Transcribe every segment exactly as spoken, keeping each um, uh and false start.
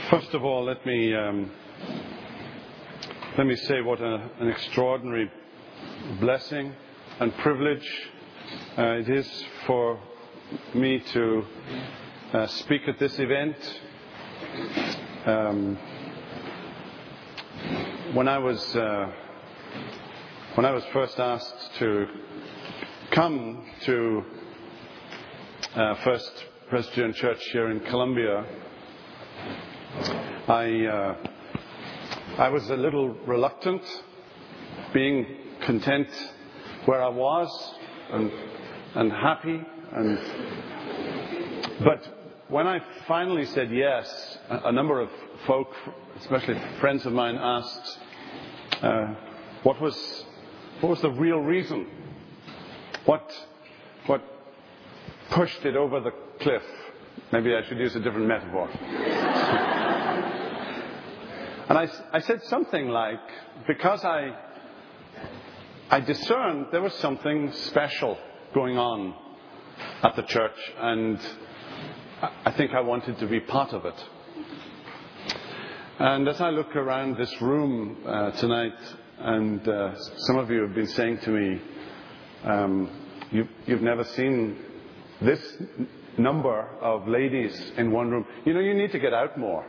First of all, let me um, let me say what a, an extraordinary blessing and privilege uh, it is for me to uh, speak at this event. Um, when I was uh, when I was first asked to come to uh, First Presbyterian Church here in Columbia, I uh, I was a little reluctant, being content where I was and and happy, and but when I finally said yes, a, a number of folk, especially friends of mine, asked uh, what was what was the real reason, what what pushed it over the cliff. Maybe I should use a different metaphor. And I, I said something like, because I I discerned there was something special going on at the church, and I think I wanted to be part of it. And as I look around this room uh, tonight, and uh, some of you have been saying to me, um, you, you've never seen this number of ladies in one room. You know, you need to get out more.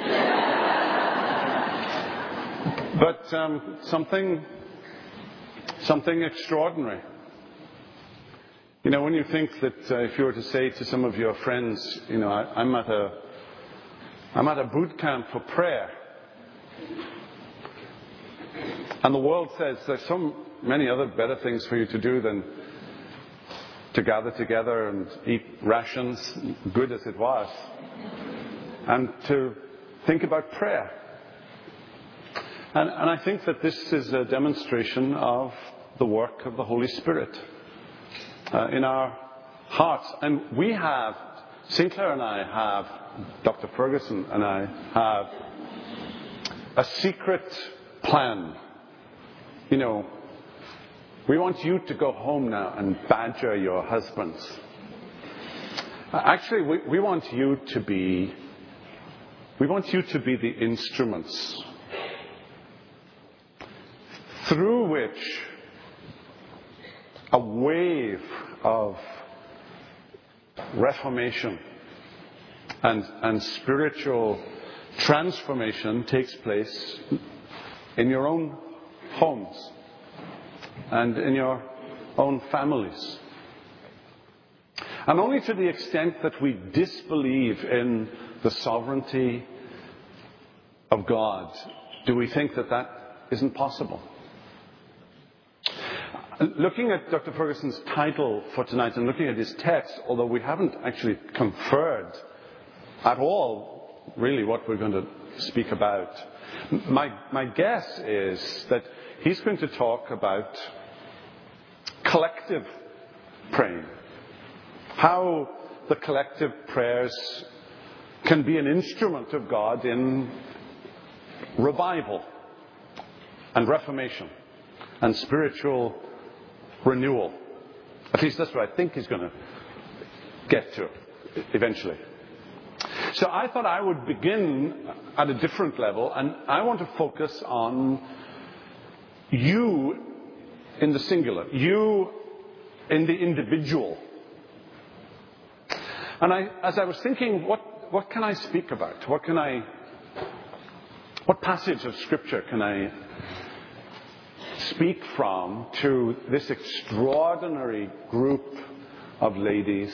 But um, something, something extraordinary. You know, when you think that uh, if you were to say to some of your friends, you know, I, I'm at a, I'm at a boot camp for prayer, and the world says there's so many other better things for you to do than to gather together and eat rations, good as it was, and to think about prayer. And, and I think that this is a demonstration of the work of the Holy Spirit uh, in our hearts. And we have, Sinclair and I have, Doctor Ferguson and I have a secret plan. You know, we want you to go home now and badger your husbands. Actually, we, we want you to be, we want you to be the instruments through which a wave of reformation and, and spiritual transformation takes place in your own homes and in your own families. And only to the extent that we disbelieve in the sovereignty of God do we think that that isn't possible. Looking at Doctor Ferguson's title for tonight and looking at his text, although we haven't actually conferred at all really what we're going to speak about, my, my guess is that he's going to talk about collective praying. How the collective prayers can be an instrument of God in revival and reformation and spiritual renewal. At least that's what I think he's going to get to eventually. So I thought I would begin at a different level, and I want to focus on you in the singular, you in the individual. And I, as I was thinking, what, what can I speak about? What can I, what passage of Scripture can I speak from to this extraordinary group of ladies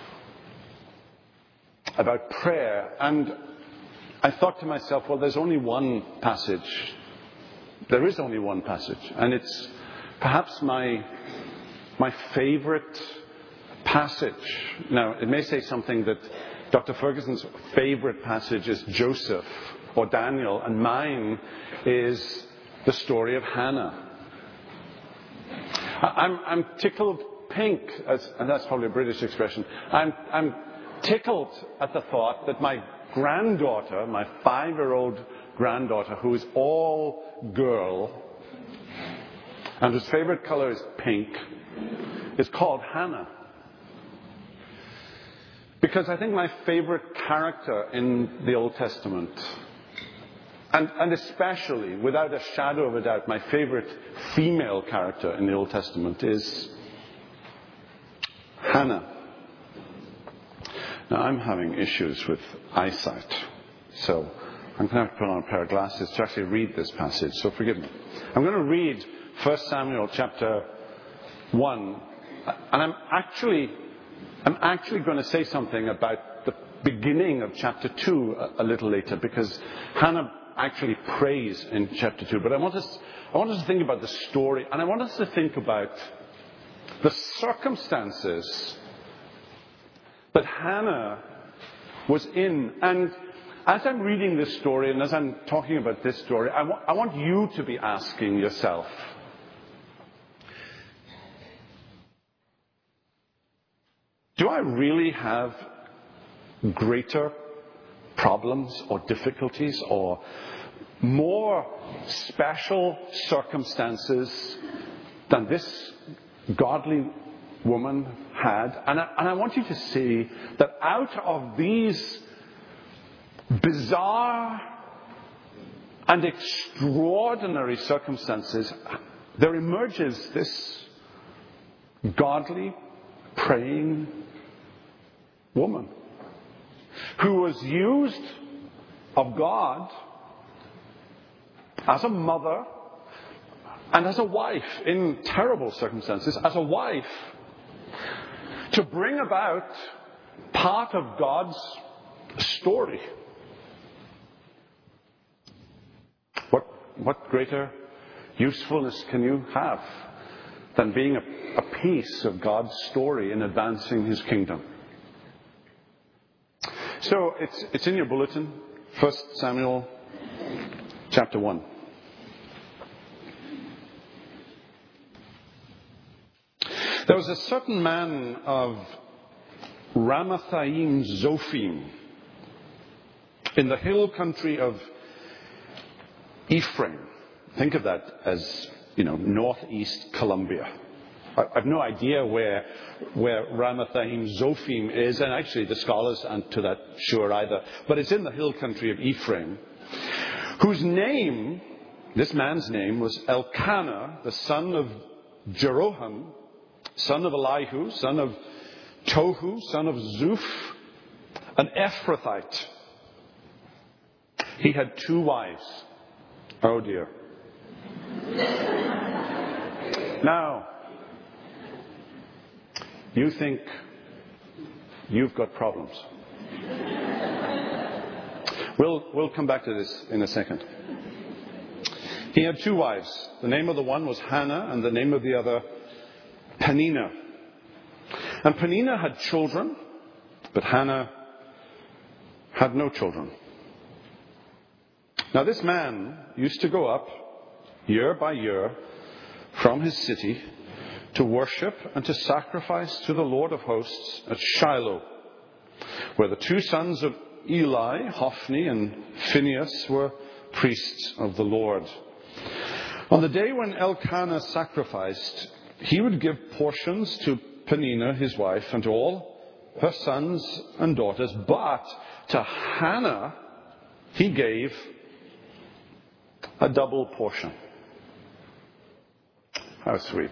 about prayer? And I thought to myself, well, there's only one passage. There is only one passage, and it's perhaps my my favorite passage. Now, it may say something that Doctor Ferguson's favorite passage is Joseph or Daniel, and mine is the story of Hannah. I'm, I'm tickled pink, as, and that's probably a British expression. I'm, I'm tickled at the thought that my granddaughter, my five-year-old granddaughter, who is all girl, and whose favorite color is pink, is called Hannah. Because I think my favorite character in the Old Testament, and, and especially, without a shadow of a doubt, my favorite female character in the Old Testament is Hannah. Now, I'm having issues with eyesight, so I'm going to have to put on a pair of glasses to actually read this passage, so forgive me. I'm going to read First Samuel chapter one, and I'm actually, I'm actually going to say something about the beginning of chapter two a, a little later, because Hannah actually prays in chapter two. But I want us, I want us to think about the story, and I want us to think about the circumstances that Hannah was in. And as I'm reading this story, and as I'm talking about this story, I, wa- I want you to be asking yourself, do I really have greater problems or difficulties or more special circumstances than this godly woman had? And I, and I want you to see that out of these bizarre and extraordinary circumstances, there emerges this godly, praying woman who was used of God as a mother and as a wife in terrible circumstances, as a wife to bring about part of God's story. What, what greater usefulness can you have than being a, a piece of God's story in advancing His kingdom? So it's, it's in your bulletin, First Samuel chapter one. There was a certain man of Ramathaim Zophim in the hill country of Ephraim. Think of that as, you know, northeast Colombia. I have no idea where where Ramathaim Zophim is, and actually the scholars aren't to that sure either. But it's in the hill country of Ephraim, whose name, this man's name, was Elkanah, the son of Jeroham, son of Elihu, son of Tohu, son of Zuph, an Ephrathite. He had two wives. Oh dear. Now, you think you've got problems. We'll, we'll come back to this in a second. He had two wives. The name of the one was Hannah, and the name of the other, Peninnah. And Peninnah had children, but Hannah had no children. Now this man used to go up year by year from his city to worship and to sacrifice to the Lord of hosts at Shiloh, where the two sons of Eli, Hophni and Phinehas, were priests of the Lord. On the day when Elkanah sacrificed, he would give portions to Peninnah, his wife, and to all her sons and daughters, but to Hannah he gave a double portion. How sweet.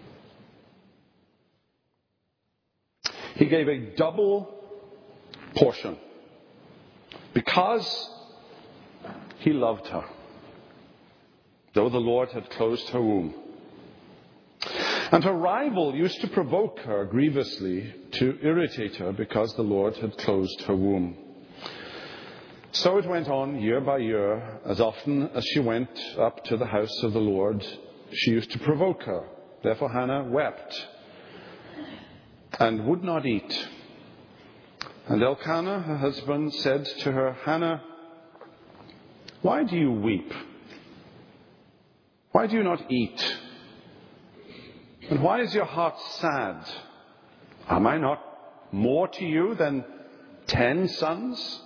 He gave a double portion because he loved her, though the Lord had closed her womb. And her rival used to provoke her grievously to irritate her because the Lord had closed her womb. So it went on year by year. As often as she went up to the house of the Lord, she used to provoke her. Therefore Hannah wept and would not eat. And Elkanah, her husband, said to her, Hannah, why do you weep? Why do you not eat? And why is your heart sad? Am I not more to you than ten sons?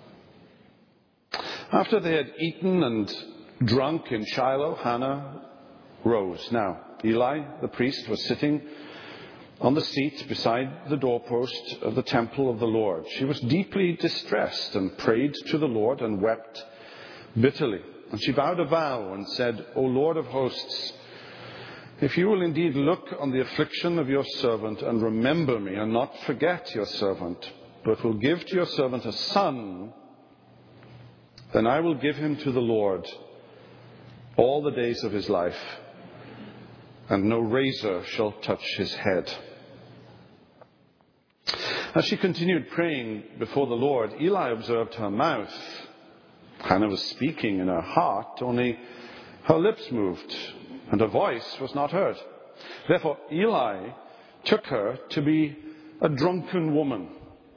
After they had eaten and drunk in Shiloh, Hannah rose. Now, Eli, the priest, was sitting on the seat beside the doorpost of the temple of the Lord. She was deeply distressed and prayed to the Lord and wept bitterly. And she vowed a vow and said, O Lord of hosts, if you will indeed look on the affliction of your servant and remember me and not forget your servant, but will give to your servant a son, then I will give him to the Lord all the days of his life, and no razor shall touch his head. As she continued praying before the Lord, Eli observed her mouth. Hannah was speaking in her heart, only her lips moved, and her voice was not heard. Therefore Eli took her to be a drunken woman.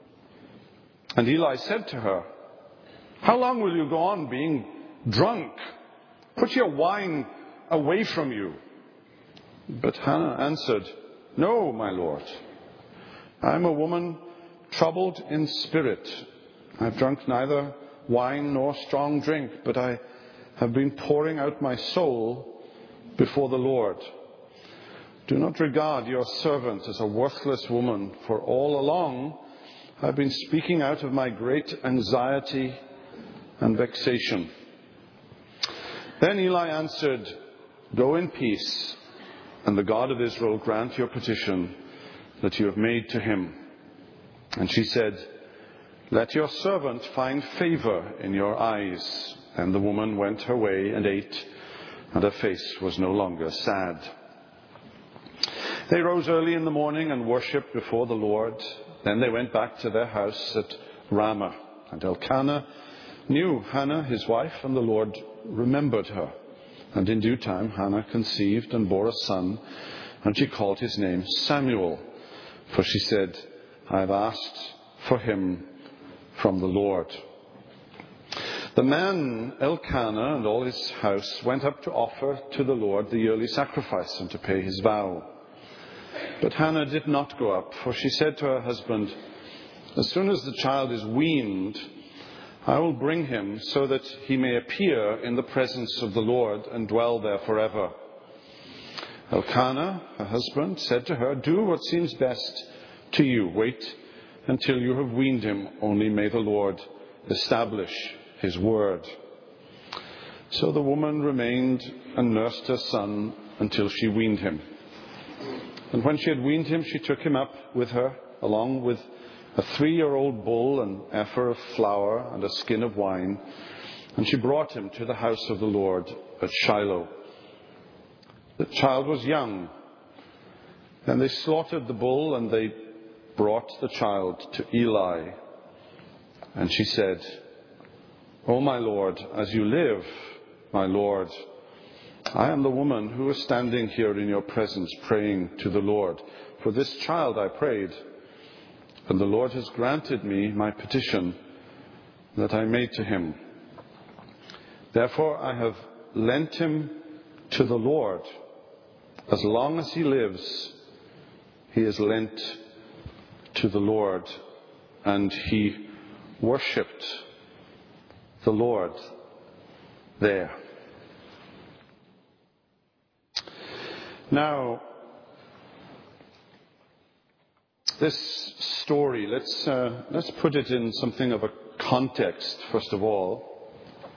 And Eli said to her, how long will you go on being drunk? Put your wine away from you. But Hannah answered, no, my Lord. I am a woman troubled in spirit. I have drunk neither wine nor strong drink, but I have been pouring out my soul before the Lord. Do not regard your servant as a worthless woman, for all along I have been speaking out of my great anxiety and vexation. Then Eli answered, go in peace, and the God of Israel grant your petition that you have made to him. And she said, let your servant find favor in your eyes. And the woman went her way and ate, and her face was no longer sad. They rose early in the morning and worshipped before the Lord. Then they went back to their house at Ramah. And Elkanah knew Hannah, his wife, and the Lord remembered her. And in due time Hannah conceived and bore a son, and she called his name Samuel. For she said, I have asked for him from the Lord. The man Elkanah and all his house went up to offer to the Lord the yearly sacrifice and to pay his vow. But Hannah did not go up, for she said to her husband, as soon as the child is weaned, I will bring him so that he may appear in the presence of the Lord and dwell there forever. Elkanah, her husband, said to her, do what seems best to you. Wait until you have weaned him. Only may the Lord establish his word. So the woman remained and nursed her son until she weaned him. And when she had weaned him, she took him up with her, along with a three-year-old bull, an ephah of flour, and a skin of wine. And she brought him to the house of the Lord at Shiloh. The child was young. Then they slaughtered the bull, and they brought the child to Eli. And she said, O my Lord, as you live, my Lord, I am the woman who is standing here in your presence praying to the Lord. For this child I prayed, and the Lord has granted me my petition that I made to him. Therefore I have lent him to the Lord. As long as he lives, he is lent to the Lord. And he worshipped the Lord there. Now, this story, let's uh, let's put it in something of a context, first of all.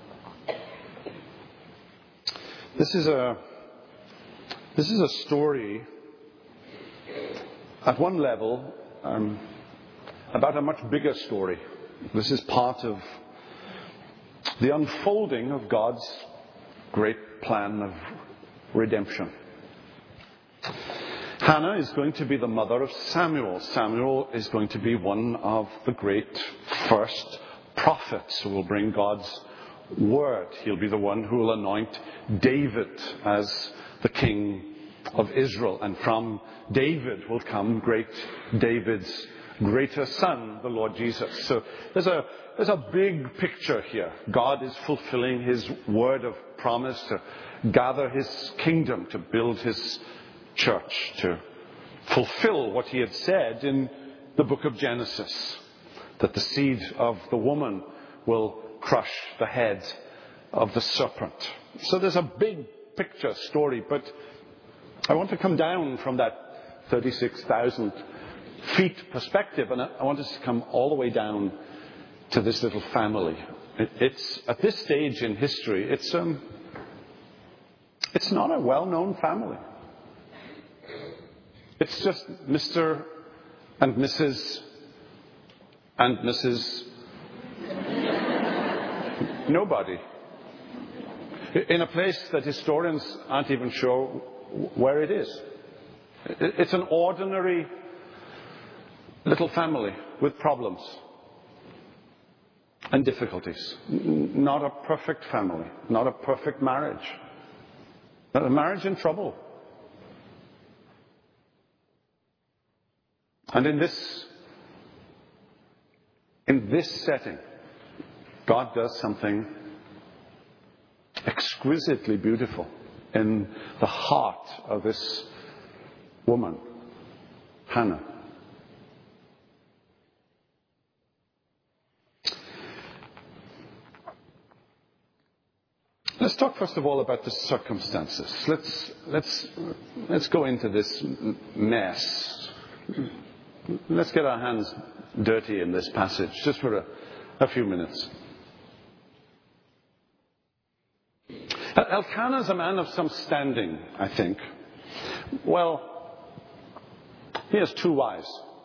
This is a this is a story at one level um, about a much bigger story. This is part of the unfolding of God's great plan of redemption. Hannah is going to be the mother of Samuel. Samuel is going to be one of the great first prophets who will bring God's word. He'll be the one who will anoint David as the king of Israel. And from David will come great David's greater son, the Lord Jesus. So there's a there's a big picture here. God is fulfilling his word of promise to gather his kingdom, to build his church, to fulfill what he had said in the book of Genesis, that the seed of the woman will crush the head of the serpent. So there's a big picture story, but I want to come down from that thirty-six thousand feet perspective, and I, I want us to come all the way down to this little family. It, it's at this stage in history, it's um, it's not a well-known family. It's just Mister and Missus and Missus Nobody. In a place that historians aren't even sure where it is. It's an ordinary little family with problems and difficulties. Not a perfect family, not a perfect marriage. Not a marriage in trouble. And in this, in this setting, God does something exquisitely beautiful in the heart of this woman, Hannah. Let's talk first of all about the circumstances. Let's let's let's go into this mess. Let's get our hands dirty in this passage, just for a, a few minutes. Elkanah is a man of some standing, I think. Well, he has two wives.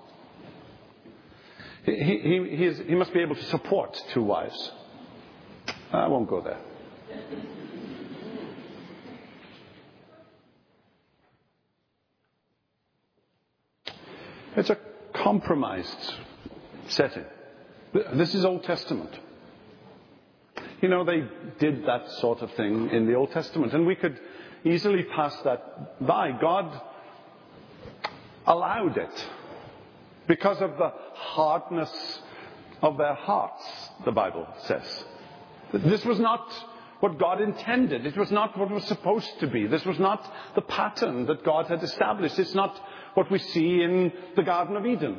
He, he, he, is, he must be able to support two wives. I won't go there. It's a compromised setting. This is Old Testament. You know, they did that sort of thing in the Old Testament, and we could easily pass that by. God allowed it because of the hardness of their hearts, the Bible says. This was not what God intended. It was not what was supposed to be. This was not the pattern that God had established. It's not what we see in the Garden of Eden.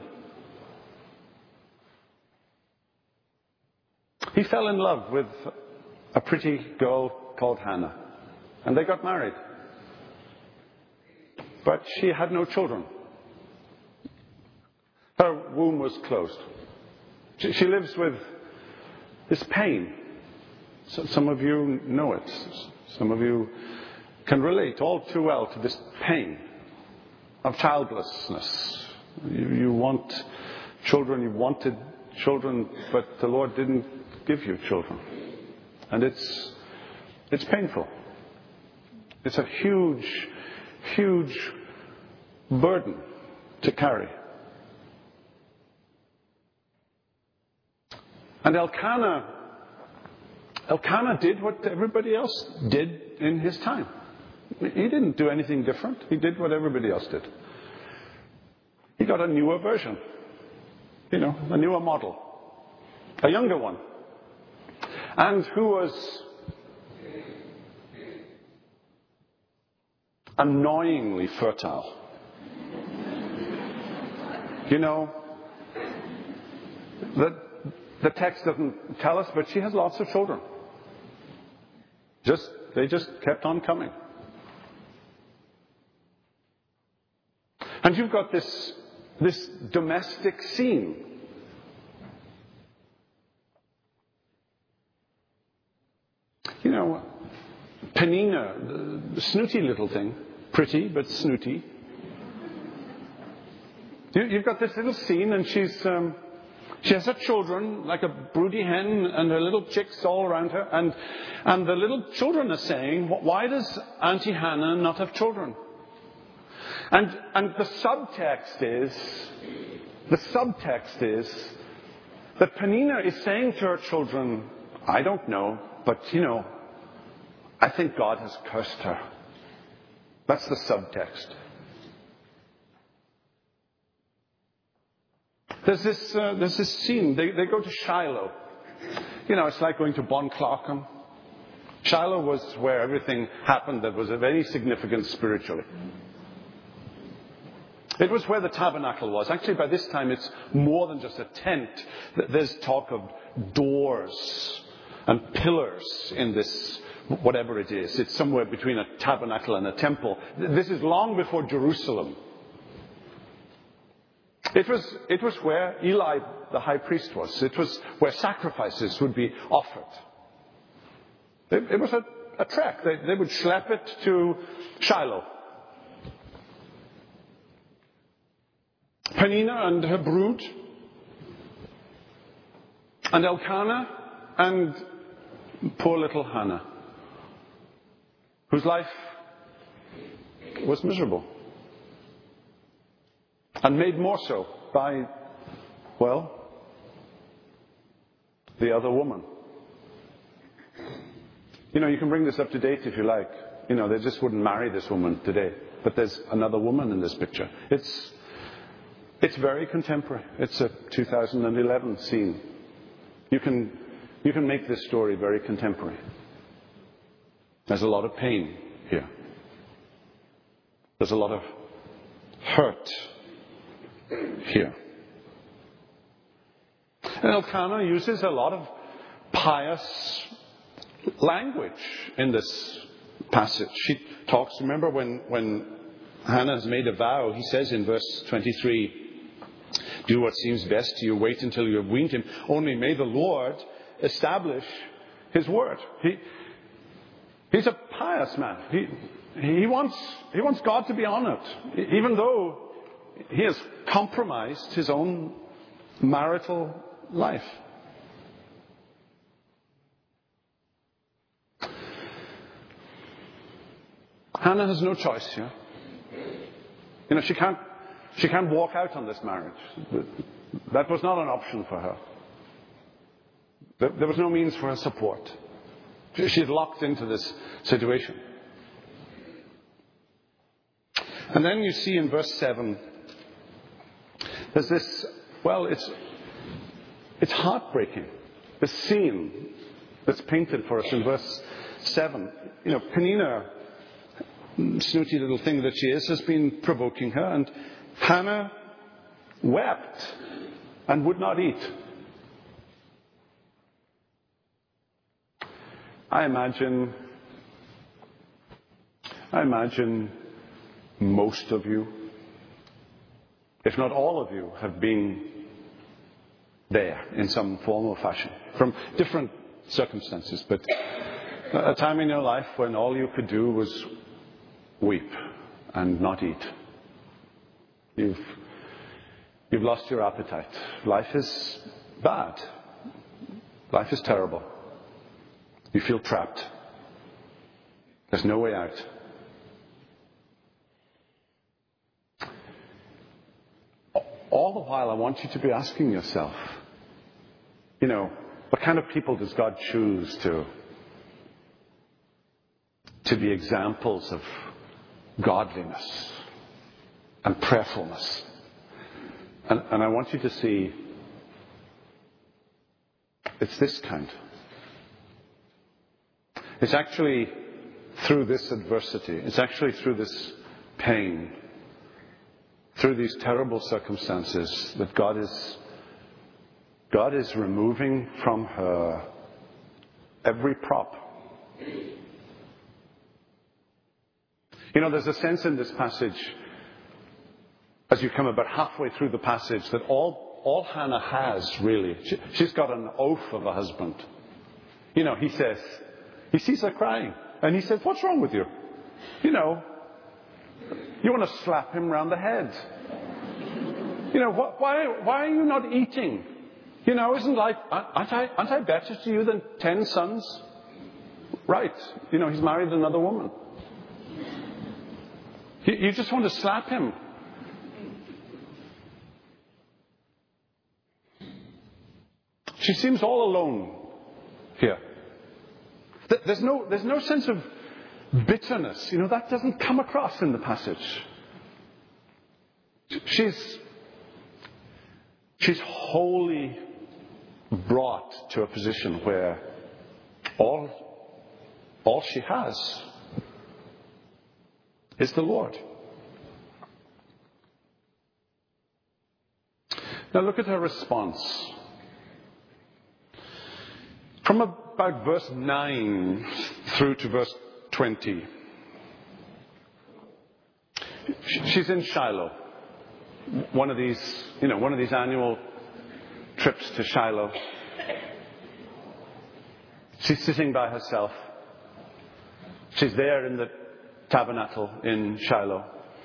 He fell in love with a pretty girl called Hannah, and they got married. But she had no children. Her womb was closed. She, she lives with this pain. So some of you know it. Some of you can relate all too well to this pain of childlessness. You, you want children, you wanted children, but the Lord didn't give you children. And it's it's painful. It's a huge, huge burden to carry. And Elkanah, Elkanah did what everybody else did in his time. He didn't do anything different. He did what everybody else did. He got a newer version. You know, a newer model. A younger one. And who was annoyingly fertile. You know, the, the text doesn't tell us, but she has lots of children. Just, they just kept on coming. And you've got this, this domestic scene. You know, Penina, the snooty little thing, pretty but snooty. You, you've got this little scene, and she's um, she has her children like a broody hen, and her little chicks all around her, and and the little children are saying, "Why does Auntie Hannah not have children?" And and the subtext is the subtext is that Penina is saying to her children, "I don't know, but you know, I think God has cursed her." That's the subtext. There's this, uh, there's this scene. They, they go to Shiloh. You know, it's like going to Bon Clarkham. Shiloh was where everything happened that was of any significance spiritually. It was where the tabernacle was. Actually, by this time, it's more than just a tent. There's talk of doors and pillars in this, whatever it is. It's somewhere between a tabernacle and a temple. This is long before Jerusalem. It was, it was where Eli, the high priest, was. It was where sacrifices would be offered. It, it was a, a trek. They, they would schlep it to Shiloh. Peninnah and her brood, and Elkanah and poor little Hannah, whose life was miserable. And made more so by, well, the other woman. You know, you can bring this up to date if you like. You know, they just wouldn't marry this woman today. But there's another woman in this picture. It's it's very contemporary. It's a two thousand eleven scene. You can you can make this story very contemporary. There's a lot of pain here. There's a lot of hurt here. And Elkanah uses a lot of pious language in this passage. She talks, remember when, when Hannah has made a vow, he says in verse twenty-three, do what seems best to you, wait until you have weaned him. Only may the Lord establish his word. He, he's a pious man. He, he, wants, he wants God to be honored, even though he has compromised his own marital life. Hannah has no choice here. You know, she can't, she can't walk out on this marriage. That was not an option for her. There was no means for her support. She's locked into this situation. And then you see in verse seven, there's this, well, it's, it's heartbreaking. The scene that's painted for us in verse seven. You know, Peninnah, snooty little thing that she is, has been provoking her, and Hannah wept and would not eat. I imagine, I imagine most of you, if not all of you, have been there in some form or fashion, from different circumstances, but a time in your life when all you could do was weep and not eat. You've, you've lost your appetite. Life is bad. Life is terrible. You feel trapped. There's no way out. All the while, I want you to be asking yourself, you know, what kind of people does God choose to, to be examples of godliness and prayerfulness? And, and I want you to see it's this kind. It's actually through this adversity, it's actually through this pain, through these terrible circumstances that God is God is removing from her every prop. You know, there's a sense in this passage, as you come about halfway through the passage, that all, all Hannah has, really, she, she's got an oath of a husband. You know, he says, he sees her crying, and he says, what's wrong with you? You know, you want to slap him round the head. You know, wh- why, why are you not eating? You know, isn't like, aren't I, aren't I better to you than ten sons? Right. You know, he's married another woman. You, you just want to slap him. She seems all alone here. There's no, there's no sense of bitterness. You know, that doesn't come across in the passage. She's, she's wholly brought to a position where all, all she has is the Lord. Now look at her response. From about verse nine through to verse twenty. She's in Shiloh. one of these, you know, one of these annual trips to Shiloh. She's sitting by herself. She's there in the tabernacle in Shiloh.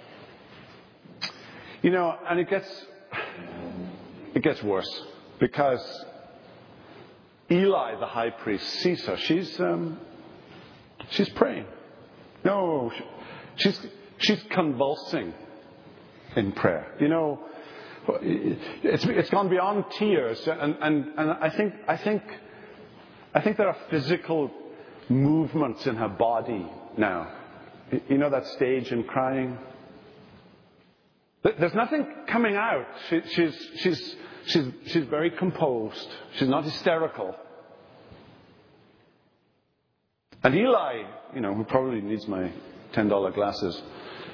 You know, and it gets it gets worse because Eli, the high priest, sees her. She's um, she's praying. No, she's she's convulsing in prayer. You know, it's it's gone beyond tears, and and and I think I think I think there are physical movements in her body now. You know that stage in crying? There's nothing coming out. She, she's, she's, she's, she's very composed. She's not hysterical. And Eli, you know, who probably needs my ten dollar glasses,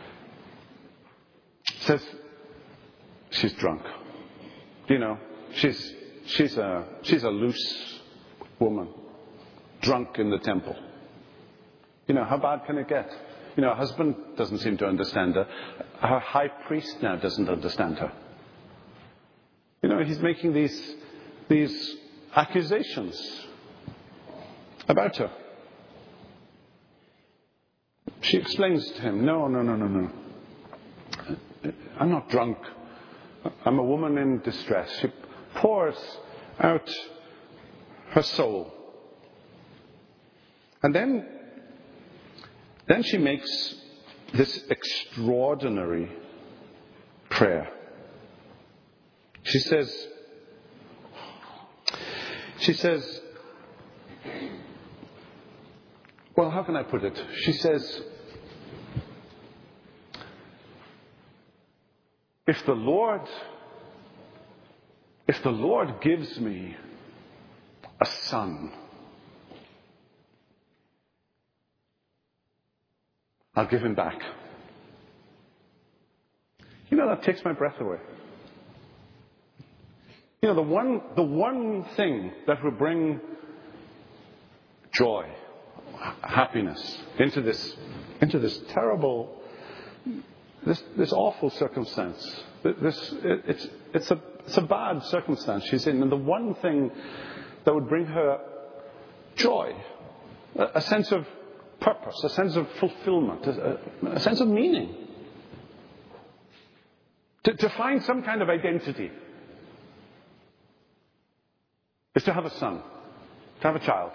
says she's drunk. You know, she's, she's, a, she's a loose woman, drunk in the temple. You know, how bad can it get? You know, her husband doesn't seem to understand her. Her high priest now doesn't understand her. You know, he's making these, these accusations about her. She explains to him, no, no, no, no, no. I'm not drunk. I'm a woman in distress. She pours out her soul. And then Then she makes this extraordinary prayer. She says, she says, well, how can I put it? She says, if the Lord, if the Lord gives me a son, I'll give him back. You know, that takes my breath away. You know, the one, the one thing that will bring joy, happiness into this, into this terrible, this, this awful circumstance. This, it, it's, it's a, it's a bad circumstance she's in. And the one thing that would bring her joy, a, a sense of purpose, a sense of fulfillment, a, a sense of meaning. To, to find some kind of identity is to have a son, to have a child.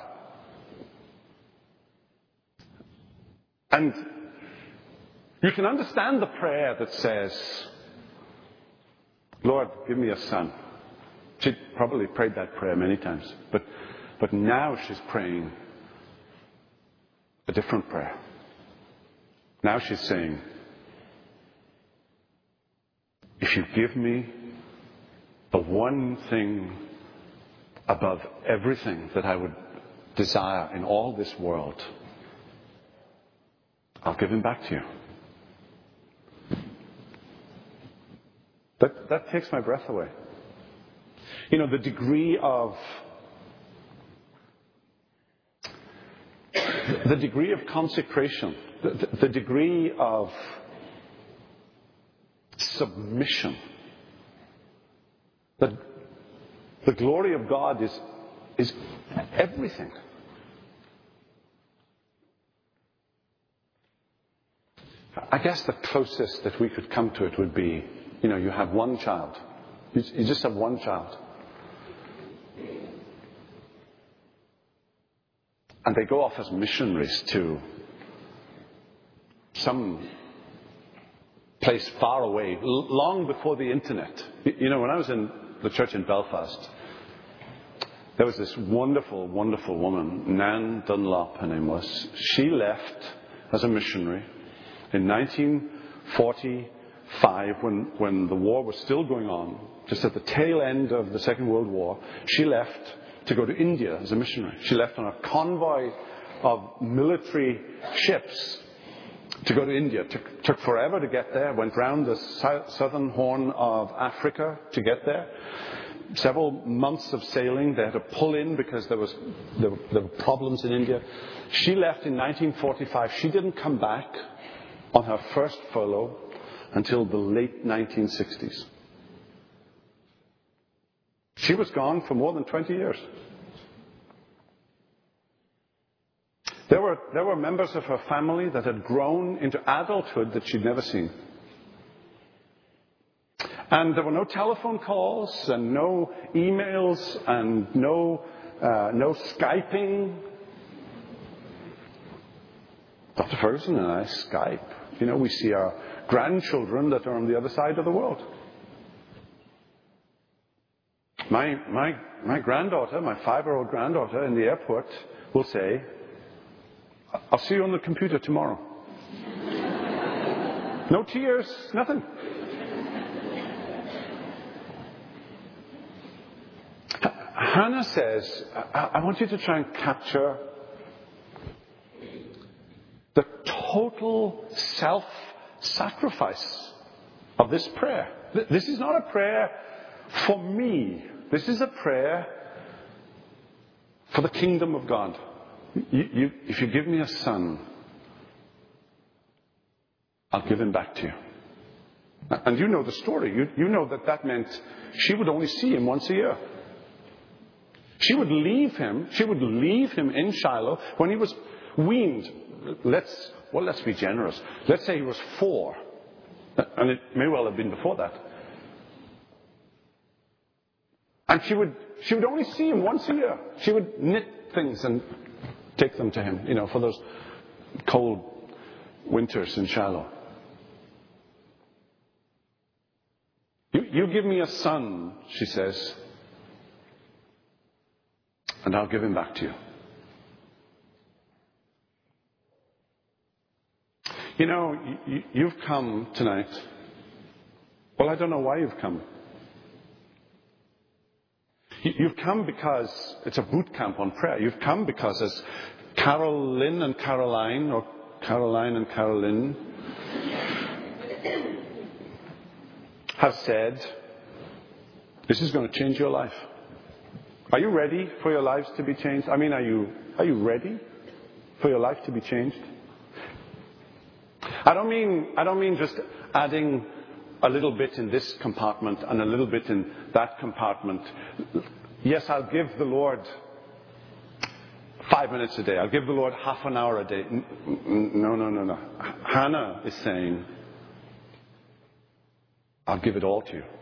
And you can understand the prayer that says, Lord, give me a son. She probably prayed that prayer many times. But, but now she's praying a different prayer. Now she's saying, if you give me the one thing above everything that I would desire in all this world, I'll give him back to you. That, that takes my breath away. You know, the degree of the degree of consecration, the, the degree of submission, that the glory of God is, is everything. I guess the closest that we could come to it would be, you know, you have one child. You, you just have one child. And they go off as missionaries to some place far away, long before the internet. You know, when I was in the church in Belfast, there was this wonderful, wonderful woman, Nan Dunlop, her name was. She left as a missionary in nineteen forty-five, when, when the war was still going on, just at the tail end of the Second World War. She left to go to India as a missionary. She left on a convoy of military ships to go to India. It took, took forever to get there. Went round the southern horn of Africa to get there. Several months of sailing. They had to pull in because there was there were, there were problems in India. She left in nineteen forty-five. She didn't come back on her first furlough until the late nineteen sixties. She was gone for more than twenty years. There were, there were members of her family that had grown into adulthood that she'd never seen. And there were no telephone calls and no emails and no, uh, no Skyping. Doctor Ferguson and I Skype. You know, we see our grandchildren that are on the other side of the world. My, my, my granddaughter, my five-year-old granddaughter in the airport will say, I'll see you on the computer tomorrow. No tears, nothing. Hannah says, I, I want you to try and capture the total self-sacrifice of this prayer. This is not a prayer for me. This is a prayer for the kingdom of God. You, you, if you give me a son, I'll give him back to you. And you know the story. You, you know that that meant she would only see him once a year. She would leave him. She would leave him in Shiloh when he was weaned. Let's well, let's be generous. Let's say he was four, and it may well have been before that. And she would she would only see him once a year. She would knit things and take them to him, you know, for those cold winters in Shiloh. You, you give me a son, she says, and I'll give him back to you. You know, you, you've come tonight. Well, I don't know why you've come. You've come because it's a boot camp on prayer. You've come because as Carolyn and Caroline, or Caroline and Carolyn, have said, this is going to change your life. Are you ready for your lives to be changed? I mean, are you, are you ready for your life to be changed? I don't mean, I don't mean just adding a little bit in this compartment and a little bit in that compartment. Yes, I'll give the Lord five minutes a day. I'll give the Lord half an hour a day. No, no, no, no. Hannah is saying, I'll give it all to you.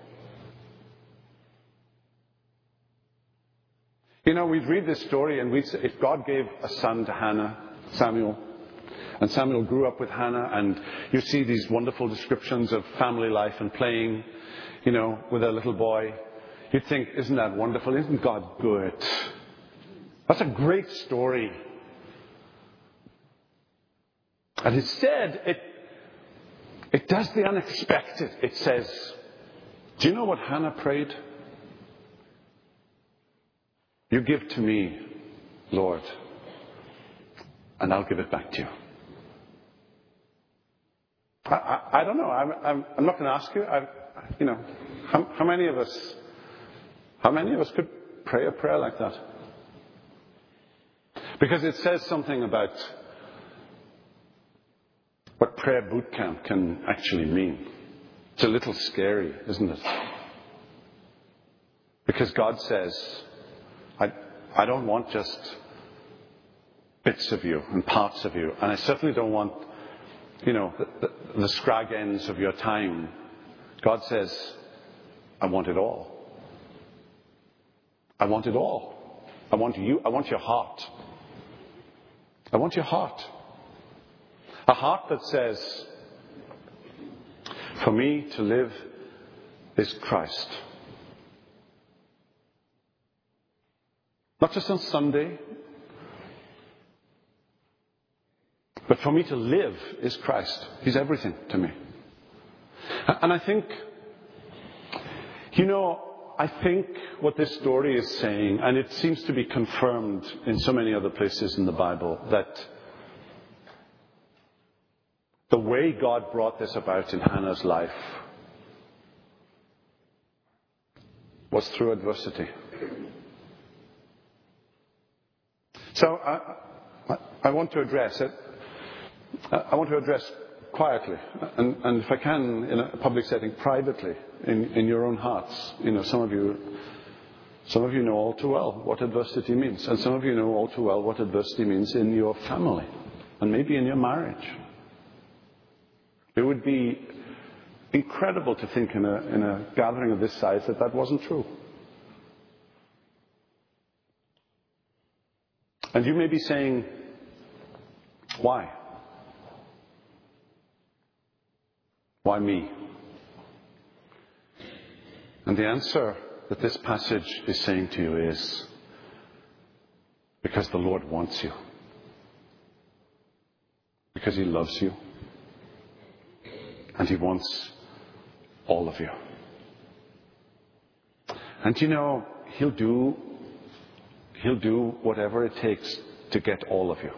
You know, we'd read this story and we'd say, if God gave a son to Hannah, Samuel, and Samuel grew up with Hannah, and you see these wonderful descriptions of family life and playing, you know, with a little boy. You'd think, isn't that wonderful? Isn't God good? That's a great story. And instead, it, it does the unexpected. It says, do you know what Hannah prayed? You give to me, Lord, and I'll give it back to you. I, I, I don't know. I'm, I'm, I'm not going to ask you. I, you know, how, how many of us, how many of us could pray a prayer like that? Because it says something about what prayer boot camp can actually mean. It's a little scary, isn't it? Because God says, I, I don't want just bits of you and parts of you, and I certainly don't want, you know, the, the, the scrag ends of your time. God says, I want it all. I want it all. I want you. I want your heart. I want your heart. A heart that says, for me to live is Christ. Not just on Sunday, but for me to live is Christ. He's everything to me. And I think, you know, I think what this story is saying, and it seems to be confirmed in so many other places in the Bible, that the way God brought this about in Hannah's life was through adversity. So I, I want to address it. I want to address quietly, and, and if I can, in a public setting, privately, in, in your own hearts. You know, some of you, some of you know all too well what adversity means, and some of you know all too well what adversity means in your family, and maybe in your marriage. It would be incredible to think in a, in a gathering of this size that that wasn't true. And you may be saying, why? Why me? And the answer that this passage is saying to you is, because the Lord wants you. Because He loves you. And He wants all of you. And you know, He'll do, He'll do whatever it takes to get all of you.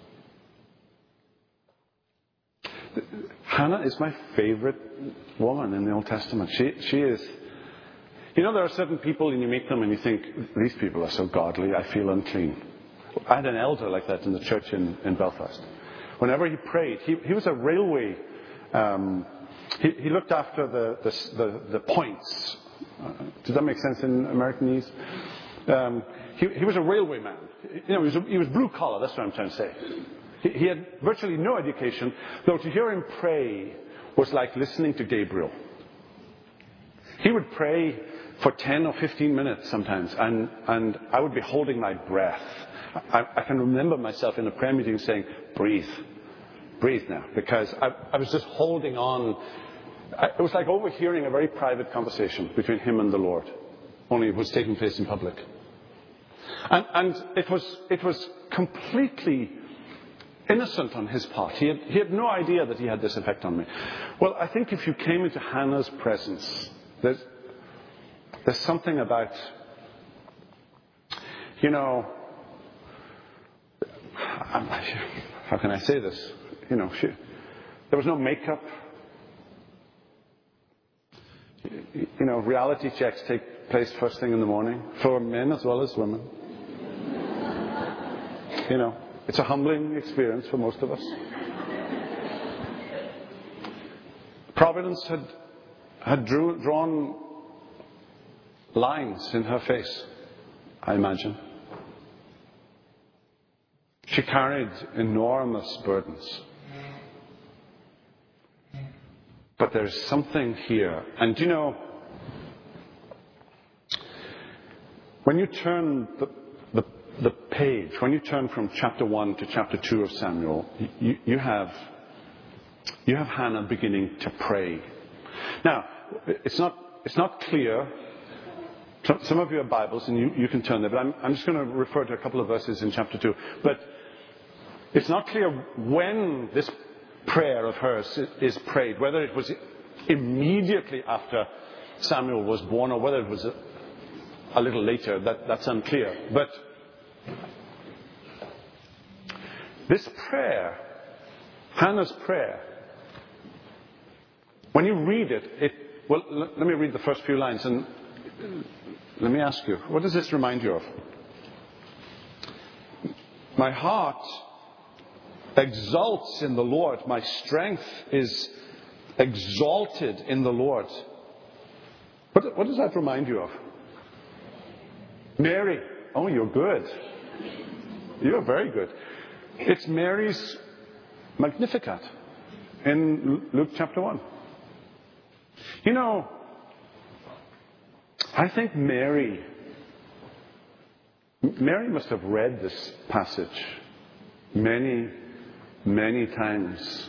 Hannah is my favorite woman in the Old Testament. She, she is, you know, there are certain people and you meet them and you think, these people are so godly, I feel unclean. I had an elder like that in the church in, in Belfast. Whenever he prayed, he, he was a railway, um, he, he looked after the, the, the, the points. Uh, does that make sense in Americanese? Um, he, he was a railway man. You know, he was, a, he was blue collar, that's what I'm trying to say. He, he had virtually no education, though to hear him pray was like listening to Gabriel. He would pray for ten or fifteen minutes sometimes, and, and I would be holding my breath. I, I can remember myself in a prayer meeting saying, breathe, breathe now, because I, I was just holding on. I, it was like overhearing a very private conversation between him and the Lord, only it was taking place in public. And, and it was it was completely innocent on his part. He had, he had no idea that he had this effect on me. Well, I think if you came into Hannah's presence, there's, there's something about, you know, how can I say this? You know, she, there was no makeup. You know, reality checks take place first thing in the morning, for men as well as women. You know, it's a humbling experience for most of us. Providence had had drew, drawn lines in her face, I imagine. She carried enormous burdens. But there's something here. And you know, when you turn the, the, the page, when you turn from chapter one to chapter two of Samuel, you, you have you have Hannah beginning to pray. Now, it's not it's not clear. Some of you have Bibles and you, you can turn there, but I'm, I'm just going to refer to a couple of verses in chapter two. But it's not clear when this prayer of hers is prayed, whether it was immediately after Samuel was born or whether it was a, a little later. That, that's unclear. But this prayer, Hannah's prayer, when you read it, it well, l- let me read the first few lines and let me ask you, what does this remind you of? My heart exults in the Lord. My strength is exalted in the Lord. What, what does that remind you of? Mary. Oh, you're good. You're very good. It's Mary's Magnificat in Luke chapter one. You know, I think Mary, Mary must have read this passage many, many times.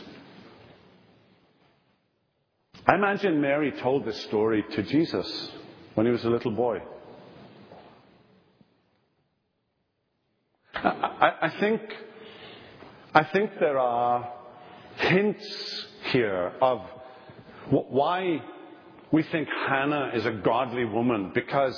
I imagine Mary told this story to Jesus when he was a little boy. I, I, I think, I think there are hints here of why we think Hannah is a godly woman, because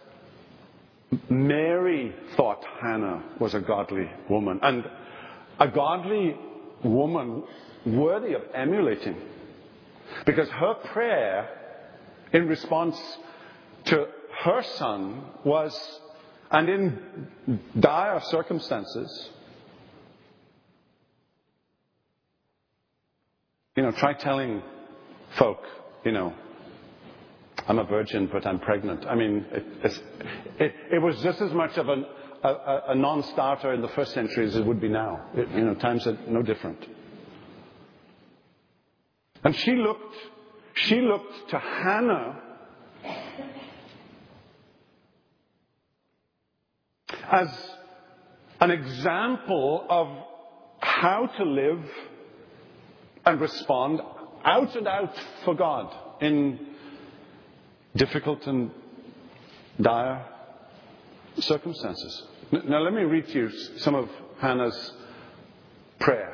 Mary thought Hannah was a godly woman, and a godly woman worthy of emulating, because her prayer in response to her son was, and in dire circumstances, You know, try telling folk, you know, I'm a virgin, but I'm pregnant. I mean, it, it's, it, it was just as much of an, a, a non-starter in the first century as it would be now. It, you know, times are no different. And she looked, she looked to Hannah as an example of how to live and respond out and out for God in difficult and dire circumstances. Now let me read to you some of Hannah's prayer.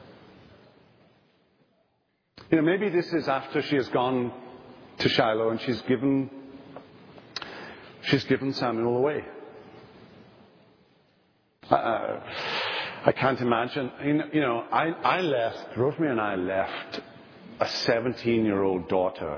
You know, maybe this is after she has gone to Shiloh and she's given she's given Samuel away. Uh, I can't imagine. You know, I, I left, Rosemary and I left a seventeen-year-old daughter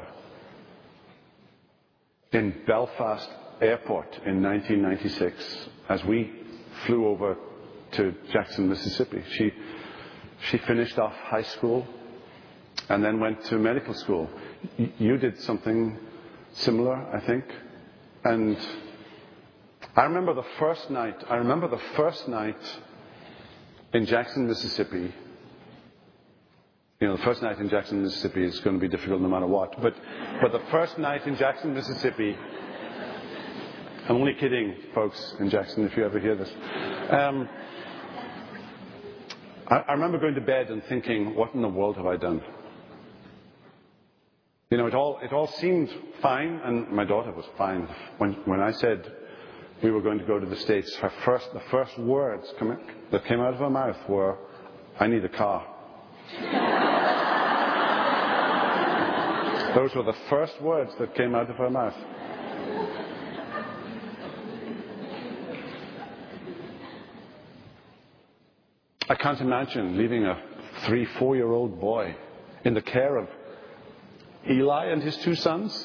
in Belfast Airport in nineteen ninety-six as we flew over to Jackson, Mississippi. She she finished off high school and then went to medical school. You did something similar, I think. And I remember the first night, I remember the first night in Jackson, Mississippi. You know, the first night in Jackson, Mississippi is going to be difficult no matter what. But, but the first night in Jackson, Mississippi, I'm only kidding, folks in Jackson, if you ever hear this. Um, I, I remember going to bed and thinking, what in the world have I done? You know, it all, it all seemed fine, and my daughter was fine. When, when I said we were going to go to the States, her first, the first words come, that came out of her mouth were, I need a car. Those were the first words that came out of her mouth. I can't imagine leaving a three, four-year-old boy in the care of Eli and his two sons.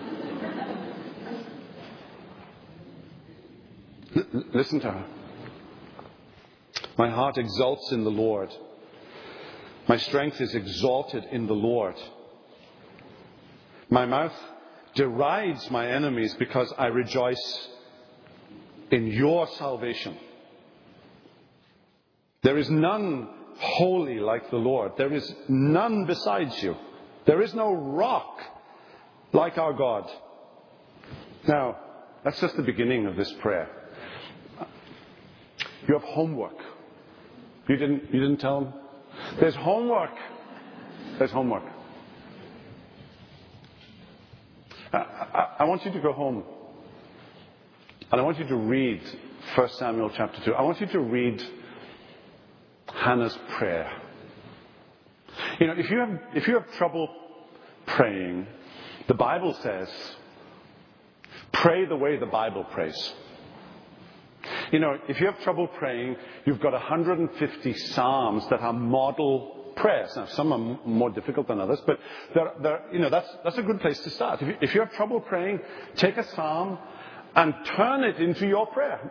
L- listen to her. My heart exults in the Lord. My strength is exalted in the Lord. My mouth derides my enemies because I rejoice in your salvation. There is none holy like the Lord. There is none besides you. There is no rock like our God. Now, that's just the beginning of this prayer. You have homework. You didn't, you didn't tell them? There's homework. There's homework. I, I, I want you to go home. And I want you to read First Samuel chapter two. I want you to read Hannah's prayer. You know, if you have if you have trouble praying, the Bible says, pray the way the Bible prays. You know, if you have trouble praying, you've got one hundred fifty psalms that are model prayers. Now, some are more difficult than others, but they're, they're, you know, that's that's a good place to start. If you, if you have trouble praying, take a psalm and turn it into your prayer.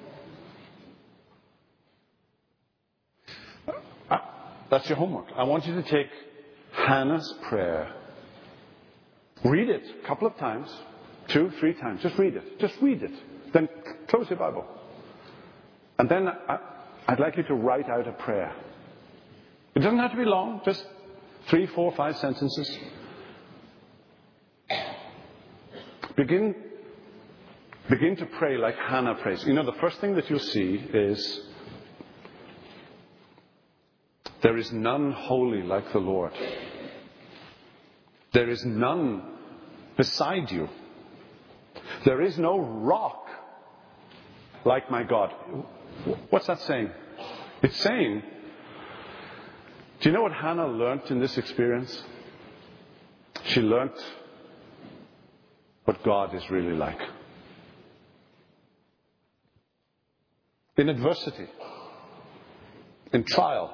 That's your homework. I want you to take Hannah's prayer, read it a couple of times, two, three times. Just read it. Just read it. Then close your Bible. And then I, I'd like you to write out a prayer. It doesn't have to be long, just three, four, five sentences. Begin, begin to pray like Hannah prays. You know, the first thing that you'll see is, there is none holy like the Lord. There is none beside you. There is no rock like my God. What's that saying? It's saying, do you know what Hannah learnt in this experience? She learnt what God is really like. In adversity, in trial,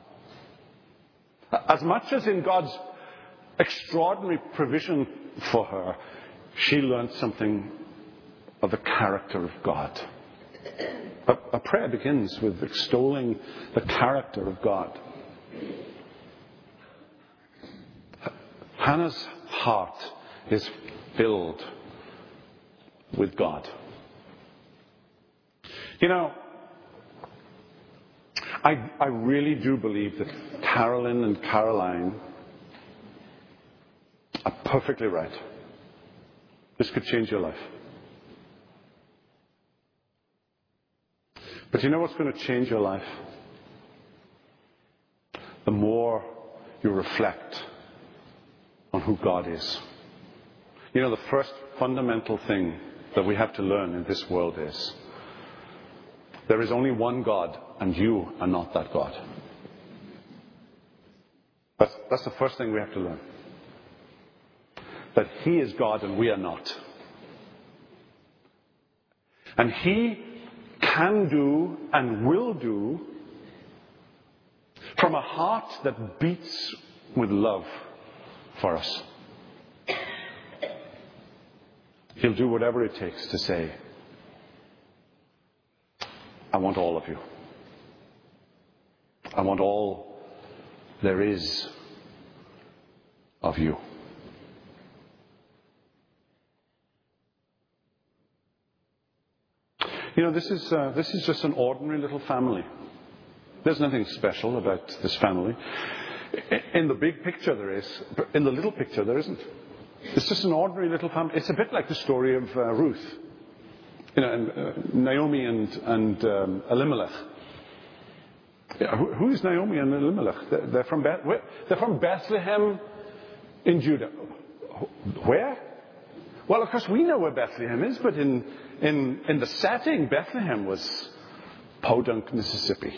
as much as in God's extraordinary provision for her, she learned something of the character of God. A, a prayer begins with extolling the character of God. Hannah's heart is filled with God. You know, I, I really do believe that Carolyn and Caroline are perfectly right. This could change your life. But you know what's going to change your life? The more you reflect on who God is. You know, the first fundamental thing that we have to learn in this world is there is only one God, and you are not that God. That's, that's the first thing we have to learn. That He is God and we are not. And He can do and will do from a heart that beats with love for us. He'll do whatever it takes to say, I want all of you. I want all there is of you. You know, this is uh, this is just an ordinary little family. There's nothing special about this family. In the big picture there is, but in the little picture there isn't. It's just an ordinary little family. It's a bit like the story of uh, Ruth. You know, and, uh, Naomi and, and um, Elimelech. Yeah, who, who is Naomi and Elimelech? They're, they're, from Beth, where? They're from Bethlehem in Judah. Where? Well, of course, we know where Bethlehem is, but in, in, in the setting, Bethlehem was Podunk, Mississippi.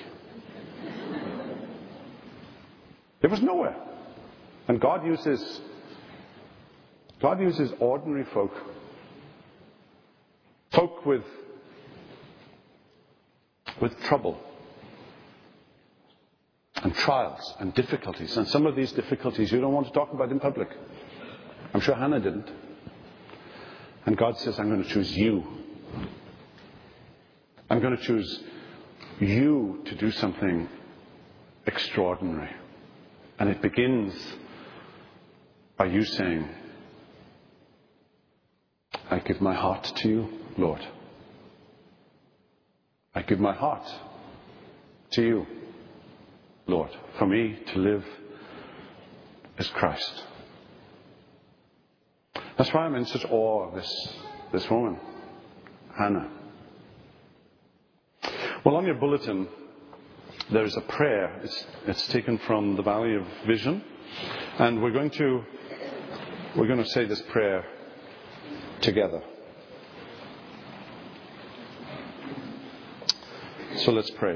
It was nowhere. And God uses, God uses ordinary folk. Folk with, with trouble and trials and difficulties. And some of these difficulties you don't want to talk about in public. I'm sure Hannah didn't. And God says, I'm going to choose you. I'm going to choose you to do something extraordinary. And it begins by you saying, I give my heart to you, Lord. I give my heart to you, Lord. For me to live is Christ. That's why I'm in such awe of this, this woman, Hannah. Well, on your bulletin, there is a prayer. It's, it's taken from the Valley of Vision. And we're going to, we're going to say this prayer together. So let's pray.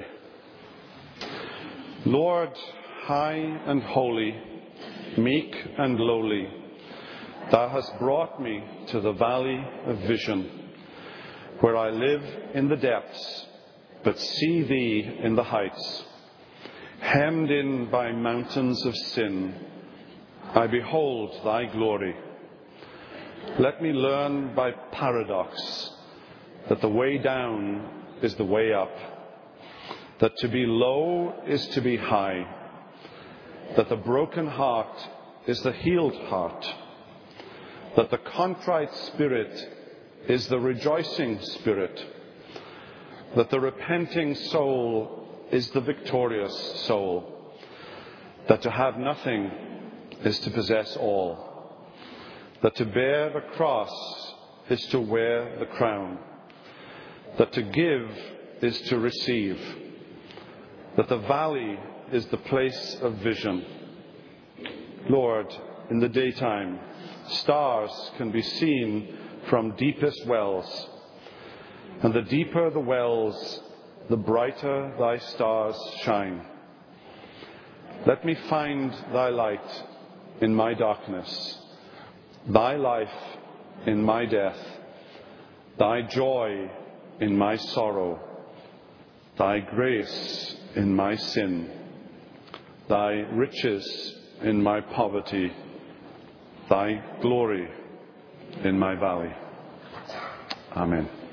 Lord, high and holy, meek and lowly, Thou hast brought me to the valley of vision, where I live in the depths, but see Thee in the heights. Hemmed in by mountains of sin, I behold Thy glory. Let me learn by paradox that the way down is the way up, that to be low is to be high, that the broken heart is the healed heart, that the contrite spirit is the rejoicing spirit, that the repenting soul is the victorious soul, that to have nothing is to possess all, that to bear the cross is to wear the crown, that to give is to receive, that the valley is the place of vision. Lord, in the daytime, stars can be seen from deepest wells, and the deeper the wells, the brighter Thy stars shine. Let me find Thy light in my darkness, Thy life in my death, Thy joy in my sorrow, Thy grace in my sin, Thy riches in my poverty, Thy glory in my valley. Amen.